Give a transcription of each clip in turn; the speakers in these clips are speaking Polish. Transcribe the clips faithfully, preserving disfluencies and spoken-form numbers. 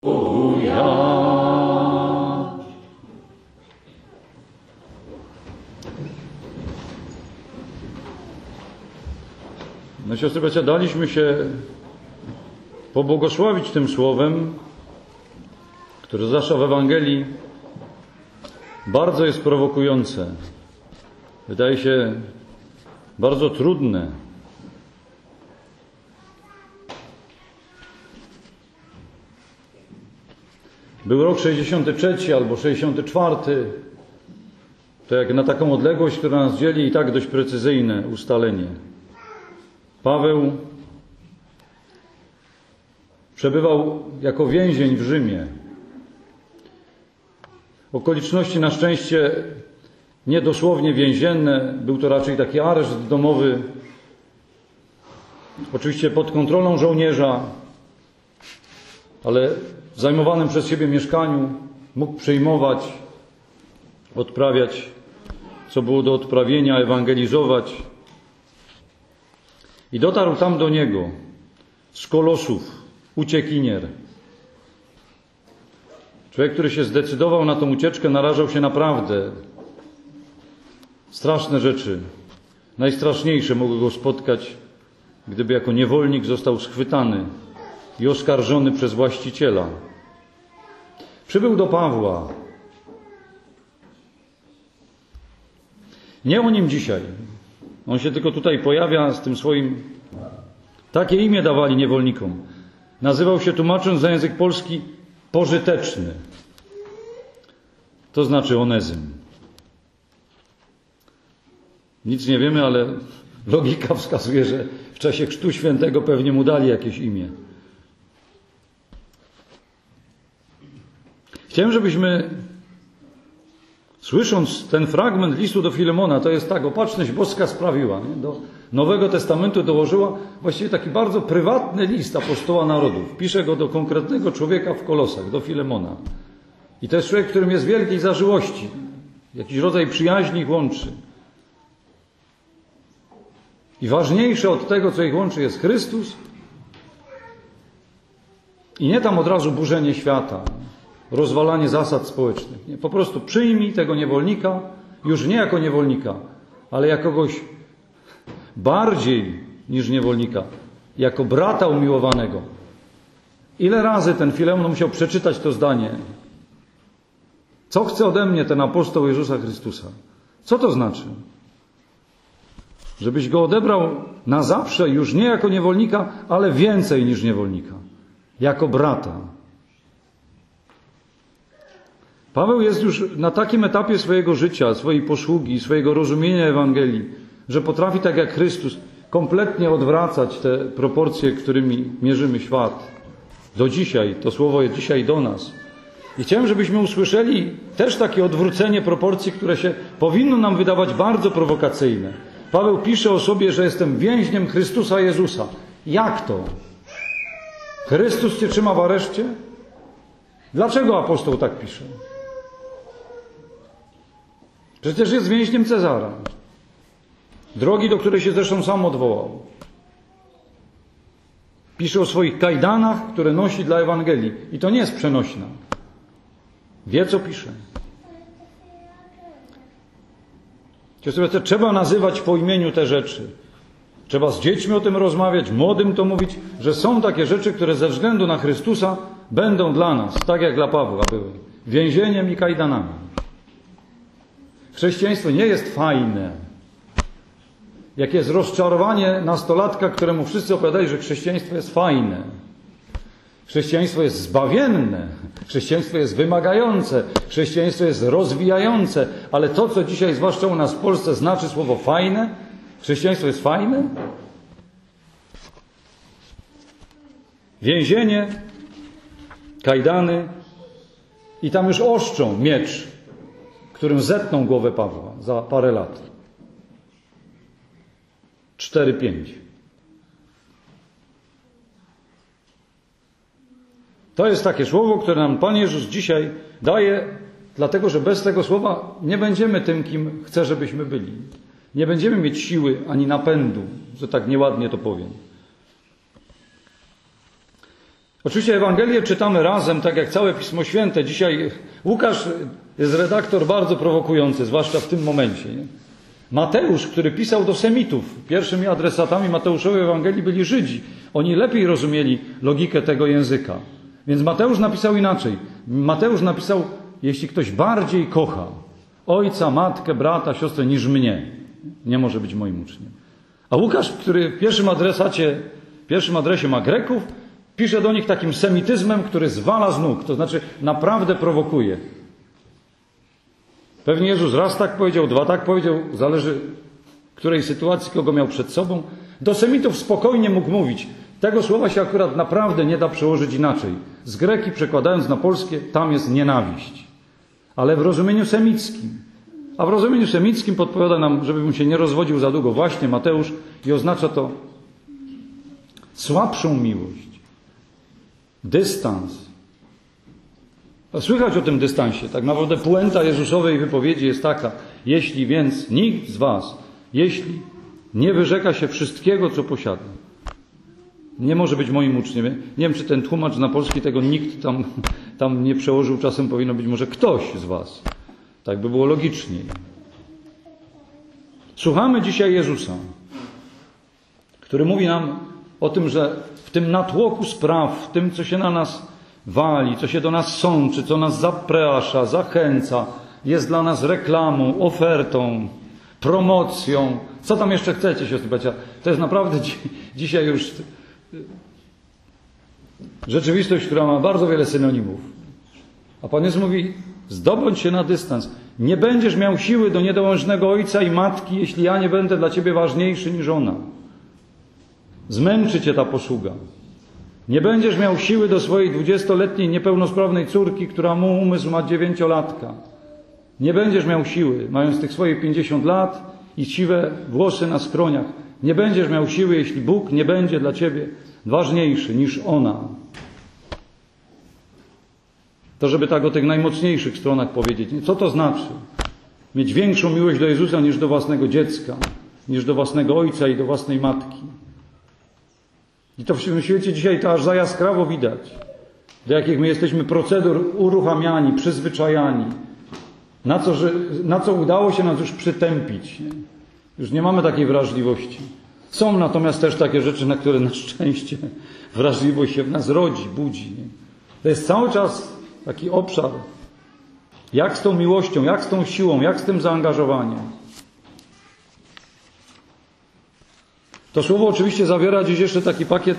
No siostry, bracia, daliśmy się pobłogosławić tym słowem, które zwłaszcza w Ewangelii bardzo jest prowokujące. Wydaje się bardzo trudne. Był rok sześćdziesiąty trzeci albo sześćdziesiąty czwarty. To jak na taką odległość, która nas dzieli, i tak dość precyzyjne ustalenie. Paweł przebywał jako więzień w Rzymie. Okoliczności na szczęście nie dosłownie więzienne, był to raczej taki areszt domowy, oczywiście pod kontrolą żołnierza, ale w zajmowanym przez siebie mieszkaniu mógł przyjmować, odprawiać, co było do odprawienia, ewangelizować. I dotarł tam do niego z Kolosów uciekinier. Człowiek, który się zdecydował na tą ucieczkę, narażał się naprawdę. Straszne rzeczy, najstraszniejsze mogły go spotkać, gdyby jako niewolnik został schwytany i oskarżony przez właściciela. Przybył do Pawła. Nie o nim dzisiaj. On się tylko tutaj pojawia z tym swoim... Takie imię dawali niewolnikom. Nazywał się, tłumacząc na język polski, pożyteczny. To znaczy Onezym. Nic nie wiemy, ale logika wskazuje, że w czasie Chrztu Świętego pewnie mu dali jakieś imię. Chciałem, żebyśmy, słysząc ten fragment listu do Filemona, to jest tak, opatrzność boska sprawiła, nie? Do Nowego Testamentu dołożyła właściwie taki bardzo prywatny list apostoła narodów. Pisze go do konkretnego człowieka w Kolosach, do Filemona. I to jest człowiek, którym jest wielkiej zażyłości. Jakiś rodzaj przyjaźni ich łączy. I ważniejsze od tego, co ich łączy, jest Chrystus. I nie tam od razu burzenie świata, rozwalanie zasad społecznych. Nie, po prostu przyjmij tego niewolnika, już nie jako niewolnika, ale jako kogoś bardziej niż niewolnika, jako brata umiłowanego. Ile razy ten Filemon musiał przeczytać to zdanie? Co chce ode mnie ten apostoł Jezusa Chrystusa? Co to znaczy? Żebyś go odebrał na zawsze, już nie jako niewolnika, ale więcej niż niewolnika. Jako brata. Paweł jest już na takim etapie swojego życia, swojej posługi, swojego rozumienia Ewangelii, że potrafi, tak jak Chrystus, kompletnie odwracać te proporcje, którymi mierzymy świat. Do dzisiaj, to słowo jest dzisiaj do nas. I chciałem, żebyśmy usłyszeli też takie odwrócenie proporcji, które się powinno nam wydawać bardzo prowokacyjne. Paweł pisze o sobie, że jestem więźniem Chrystusa Jezusa. Jak to? Chrystus cię trzyma w areszcie? Dlaczego apostoł tak pisze? Przecież jest więźniem Cezara. Drogi, do której się zresztą sam odwołał. Pisze o swoich kajdanach, które nosi dla Ewangelii. I to nie jest przenośna. Wie, co pisze. Trzeba nazywać po imieniu te rzeczy. Trzeba z dziećmi o tym rozmawiać, młodym to mówić, że są takie rzeczy, które ze względu na Chrystusa będą dla nas, tak jak dla Pawła były, więzieniem i kajdanami. Chrześcijaństwo nie jest fajne. Jak jest rozczarowanie nastolatka, któremu wszyscy opowiadali, że chrześcijaństwo jest fajne. Chrześcijaństwo jest zbawienne. Chrześcijaństwo jest wymagające. Chrześcijaństwo jest rozwijające. Ale to, co dzisiaj, zwłaszcza u nas w Polsce, znaczy słowo fajne, chrześcijaństwo jest fajne? Więzienie, kajdany i tam już oszczą miecz, którym zetną głowę Pawła za parę lat. Cztery, pięć. To jest takie słowo, które nam Pan Jezus dzisiaj daje, dlatego że bez tego słowa nie będziemy tym, kim chce, żebyśmy byli. Nie będziemy mieć siły ani napędu, że tak nieładnie to powiem. Oczywiście Ewangelię czytamy razem, tak jak całe Pismo Święte. Dzisiaj Łukasz jest redaktor bardzo prowokujący, zwłaszcza w tym momencie. Nie? Mateusz, który pisał do Semitów, pierwszymi adresatami Mateuszowej Ewangelii byli Żydzi. Oni lepiej rozumieli logikę tego języka. Więc Mateusz napisał inaczej. Mateusz napisał, jeśli ktoś bardziej kocha ojca, matkę, brata, siostrę niż mnie, nie może być moim uczniem. A Łukasz, który w pierwszym adresacie, w pierwszym adresie ma Greków, pisze do nich takim semityzmem, który zwala z nóg, to znaczy naprawdę prowokuje. Pewnie Jezus raz tak powiedział, dwa tak powiedział, zależy w której sytuacji, kogo miał przed sobą. Do Semitów spokojnie mógł mówić. Tego słowa się akurat naprawdę nie da przełożyć inaczej. Z greki przekładając na polskie, tam jest nienawiść. Ale w rozumieniu semickim. A w rozumieniu semickim podpowiada nam, żebym się nie rozwodził za długo, właśnie Mateusz, i oznacza to słabszą miłość. Dystans. Słychać o tym dystansie. Tak naprawdę puenta Jezusowej wypowiedzi jest taka: jeśli więc nikt z was, jeśli nie wyrzeka się wszystkiego, co posiada, nie może być moim uczniem. Nie wiem, czy ten tłumacz na polski tego nikt tam, tam nie przełożył. Czasem powinno być może ktoś z was. Tak by było logiczniej. Słuchamy dzisiaj Jezusa, który mówi nam o tym, że w tym natłoku spraw, w tym, co się na nas wali, co się do nas sączy, co nas zaprasza, zachęca, jest dla nas reklamą, ofertą, promocją. Co tam jeszcze chcecie, siostry bracia? To jest naprawdę dzi- dzisiaj już rzeczywistość, która ma bardzo wiele synonimów. A Pan Jezus mówi: zdobądź się na dystans. Nie będziesz miał siły do niedołężnego ojca i matki, jeśli ja nie będę dla ciebie ważniejszy niż ona. Zmęczy cię ta posługa. Nie będziesz miał siły do swojej dwudziestoletniej niepełnosprawnej córki, która mu umysł ma dziewięciolatka. Nie będziesz miał siły, mając tych swoje pięćdziesiąt lat i siwe włosy na skroniach. Nie będziesz miał siły, jeśli Bóg nie będzie dla ciebie ważniejszy niż ona. To żeby tak o tych najmocniejszych stronach powiedzieć. Co to znaczy? Mieć większą miłość do Jezusa niż do własnego dziecka, niż do własnego ojca i do własnej matki. I to w tym świecie dzisiaj to aż za jaskrawo widać. Do jakich my jesteśmy procedur uruchamiani, przyzwyczajani. Na co, że, na co udało się nas już przytępić. Nie? Już nie mamy takiej wrażliwości. Są natomiast też takie rzeczy, na które na szczęście wrażliwość się w nas rodzi, budzi. Nie? To jest cały czas taki obszar. Jak z tą miłością, jak z tą siłą, jak z tym zaangażowaniem. To słowo oczywiście zawiera dziś jeszcze taki pakiet.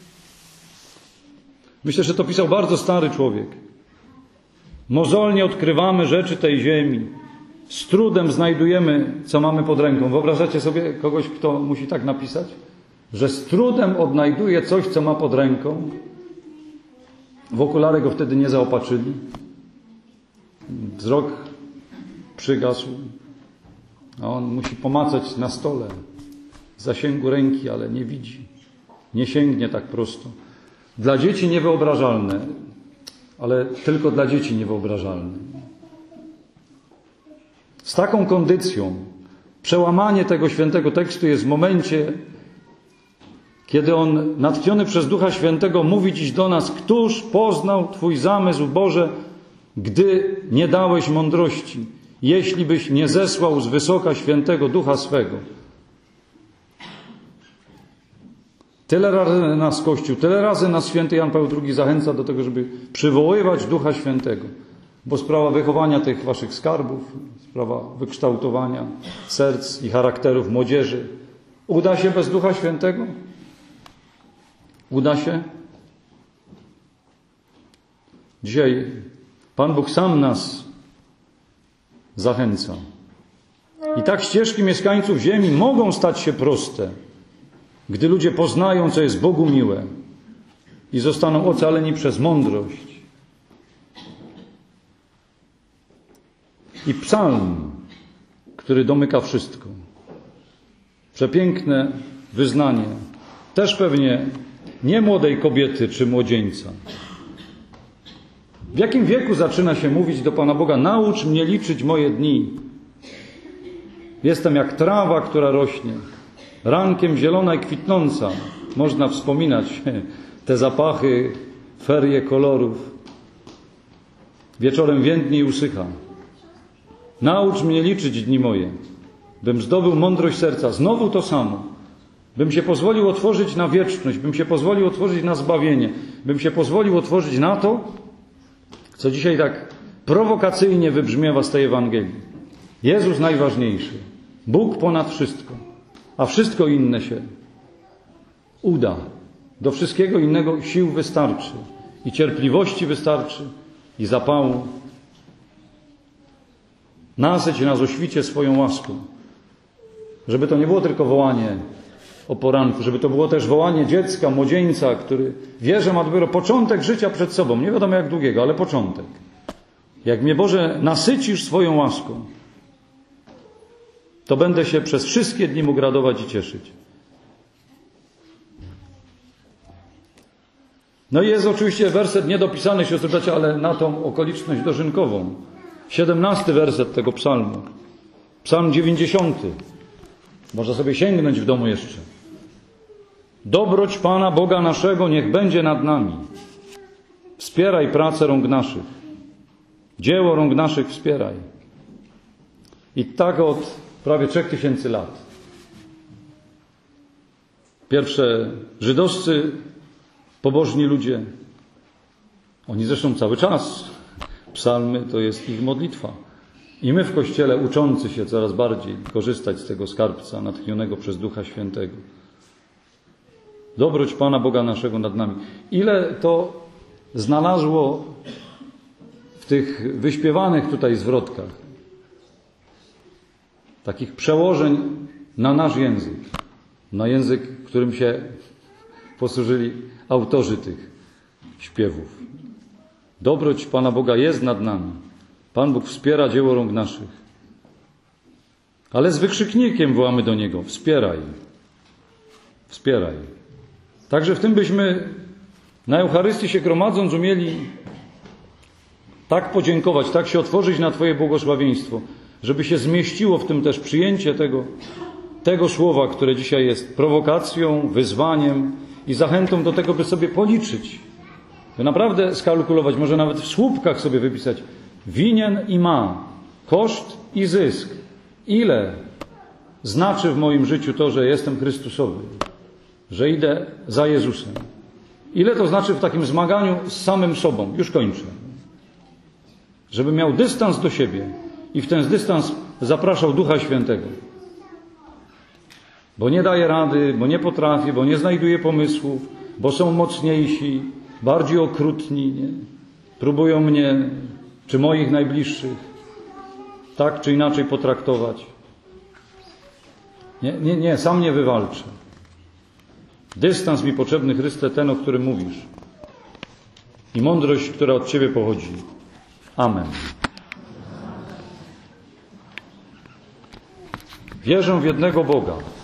Myślę, że to pisał bardzo stary człowiek. Mozolnie odkrywamy rzeczy tej ziemi. Z trudem znajdujemy, co mamy pod ręką. Wyobrażacie sobie kogoś, kto musi tak napisać? Że z trudem odnajduje coś, co ma pod ręką. W okulary go wtedy nie zaopatrzyli. Wzrok przygasł. A on musi pomacać na stole. W zasięgu ręki, ale nie widzi. Nie sięgnie tak prosto. Dla dzieci niewyobrażalne, ale tylko dla dzieci niewyobrażalne. Z taką kondycją przełamanie tego świętego tekstu jest w momencie, kiedy on, natchniony przez Ducha Świętego, mówi dziś do nas: któż poznał Twój zamysł, Boże, gdy nie dałeś mądrości, jeśli byś nie zesłał z wysoka świętego Ducha swego. Tyle razy nas Kościół, tyle razy nas święty Jan Paweł drugi zachęca do tego, żeby przywoływać Ducha Świętego. Bo sprawa wychowania tych waszych skarbów, sprawa wykształtowania serc i charakterów młodzieży uda się bez Ducha Świętego? Uda się? Dzisiaj Pan Bóg sam nas zachęca. I tak ścieżki mieszkańców ziemi mogą stać się proste, gdy ludzie poznają, co jest Bogu miłe i zostaną ocaleni przez mądrość. I psalm, który domyka wszystko. Przepiękne wyznanie, też pewnie nie młodej kobiety czy młodzieńca. W jakim wieku zaczyna się mówić do Pana Boga: naucz mnie liczyć moje dni. Jestem jak trawa, która rośnie. Rankiem zielona i kwitnąca. Można wspominać te zapachy ferie kolorów. Wieczorem więdnie i usycha. Naucz mnie liczyć dni moje, bym zdobył mądrość serca. Znowu to samo. Bym się pozwolił otworzyć na wieczność, bym się pozwolił otworzyć na zbawienie, bym się pozwolił otworzyć na to, co dzisiaj tak prowokacyjnie wybrzmiewa z tej Ewangelii. Jezus najważniejszy, Bóg ponad wszystko, a wszystko inne się uda. Do wszystkiego innego sił wystarczy i cierpliwości wystarczy i zapału. Nasyć nas o świcie swoją łaską. Żeby to nie było tylko wołanie o poranku, żeby to było też wołanie dziecka, młodzieńca, który wie, że ma dopiero początek życia przed sobą. Nie wiadomo jak długiego, ale początek. Jak mnie, Boże, nasycisz swoją łaską, to będę się przez wszystkie dni mógł radować i cieszyć. No i jest oczywiście werset niedopisany, siostry bracia, ale na tą okoliczność dożynkową. Siedemnasty werset tego psalmu. Psalm dziewięćdziesiąty. Można sobie sięgnąć w domu jeszcze. Dobroć Pana Boga naszego niech będzie nad nami. Wspieraj pracę rąk naszych. Dzieło rąk naszych wspieraj. I tak od prawie trzech tysięcy lat. Pierwsze żydowscy pobożni ludzie, oni zresztą cały czas, psalmy to jest ich modlitwa. I my w Kościele uczący się coraz bardziej korzystać z tego skarbca natchnionego przez Ducha Świętego. Dobroć Pana Boga naszego nad nami. Ile to znalazło w tych wyśpiewanych tutaj zwrotkach takich przełożeń na nasz język, na język, którym się posłużyli autorzy tych śpiewów. Dobroć Pana Boga jest nad nami. Pan Bóg wspiera dzieło rąk naszych. Ale z wykrzyknikiem wołamy do Niego. Wspieraj. Wspieraj. Także w tym byśmy na Eucharystii się gromadząc umieli tak podziękować, tak się otworzyć na Twoje błogosławieństwo, żeby się zmieściło w tym też przyjęcie tego, tego słowa, które dzisiaj jest prowokacją, wyzwaniem i zachętą do tego, by sobie policzyć. By naprawdę skalkulować, może nawet w słupkach sobie wypisać winien i ma, koszt i zysk. Ile znaczy w moim życiu to, że jestem Chrystusowy, że idę za Jezusem. Ile to znaczy w takim zmaganiu z samym sobą. Już kończę. Żeby miał dystans do siebie i w ten dystans zapraszał Ducha Świętego. Bo nie daje rady, bo nie potrafi, bo nie znajduje pomysłów, bo są mocniejsi, bardziej okrutni, nie? Próbują mnie czy moich najbliższych tak czy inaczej potraktować. Nie, nie, nie, sam nie wywalczę. Dystans mi potrzebny, Chryste, ten, o którym mówisz. I mądrość, która od Ciebie pochodzi. Amen. Wierzę w jednego Boga,